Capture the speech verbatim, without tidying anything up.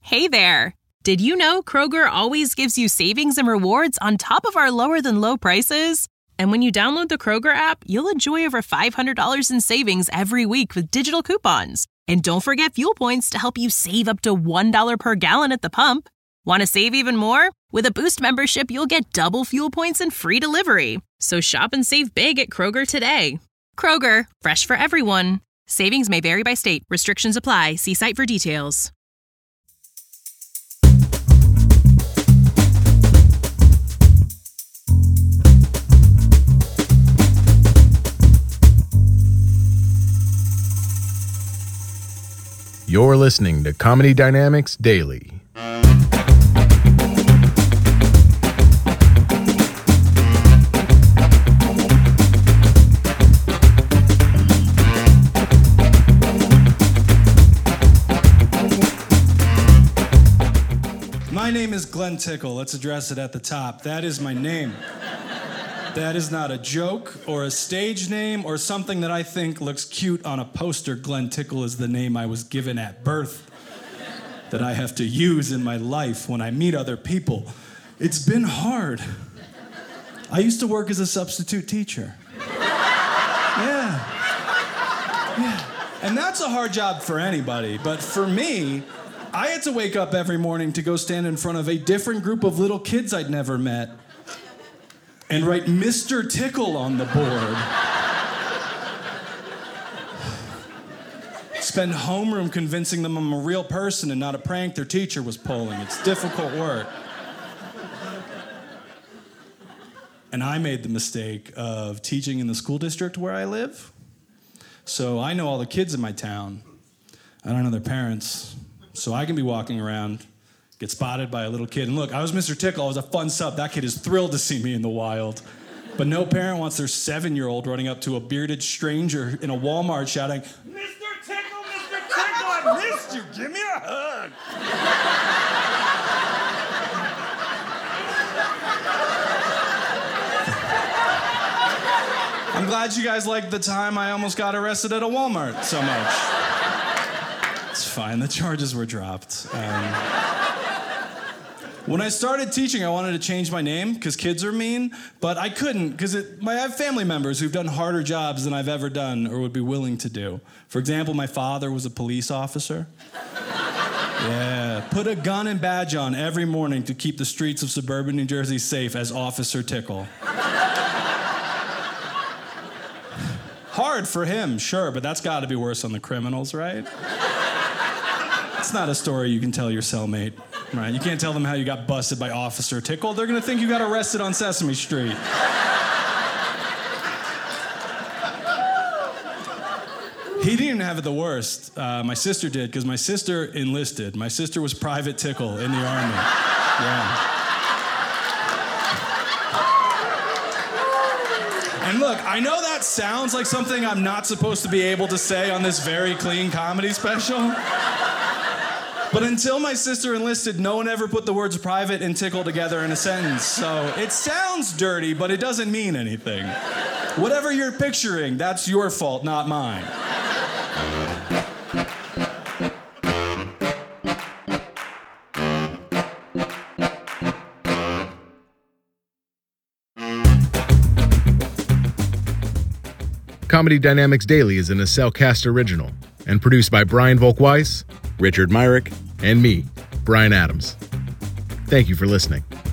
Hey there! Did you know Kroger always gives you savings and rewards on top of our lower-than-low prices? And when you download the Kroger app, you'll enjoy over five hundred dollars in savings every week with digital coupons. And don't forget fuel points to help you save up to one dollar per gallon at the pump. Want to save even more? With a Boost membership, you'll get double fuel points and free delivery. So shop and save big at Kroger today. Kroger, fresh for everyone. Savings may vary by state. Restrictions apply. See site for details. You're listening to Comedy Dynamics Daily. My name is Glenn Tickle. Let's address it at the top. That is my name. That is not a joke or a stage name or something that I think looks cute on a poster. Glenn Tickle is the name I was given at birth that I have to use in my life when I meet other people. It's been hard. I used to work as a substitute teacher. Yeah. Yeah. And that's a hard job for anybody, but for me, I had to wake up every morning to go stand in front of a different group of little kids I'd never met and write Mister Tickle on the board. Spend homeroom convincing them I'm a real person and not a prank their teacher was pulling. It's difficult work. And I made the mistake of teaching in the school district where I live. So I know all the kids in my town. I don't know their parents. So I can be walking around, get spotted by a little kid. And look, I was Mister Tickle. I was a fun sub. That kid is thrilled to see me in the wild. But no parent wants their seven-year-old running up to a bearded stranger in a Walmart shouting, Mister Tickle, Mister Tickle, I missed you. Give me a hug. I'm glad you guys liked the time I almost got arrested at a Walmart so much. It's fine. The charges were dropped. Um, When I started teaching, I wanted to change my name because kids are mean, but I couldn't because I have family members who've done harder jobs than I've ever done or would be willing to do. For example, my father was a police officer. Yeah, put a gun and badge on every morning to keep the streets of suburban New Jersey safe as Officer Tickle. Hard for him, sure, but that's got to be worse on the criminals, right? It's not a story you can tell your cellmate. Right, you can't tell them how you got busted by Officer Tickle. They're gonna think you got arrested on Sesame Street. He didn't even have it the worst. Uh, my sister did, because my sister enlisted. My sister was Private Tickle in the Army. Yeah. And look, I know that sounds like something I'm not supposed to be able to say on this very clean comedy special. But until my sister enlisted, no one ever put the words private and tickle together in a sentence. So it sounds dirty, but it doesn't mean anything. Whatever you're picturing, that's your fault, not mine. Comedy Dynamics Daily is an Acelcast original and produced by Brian Volk-Weiss, Richard Myrick, and me, Brian Adams. Thank you for listening.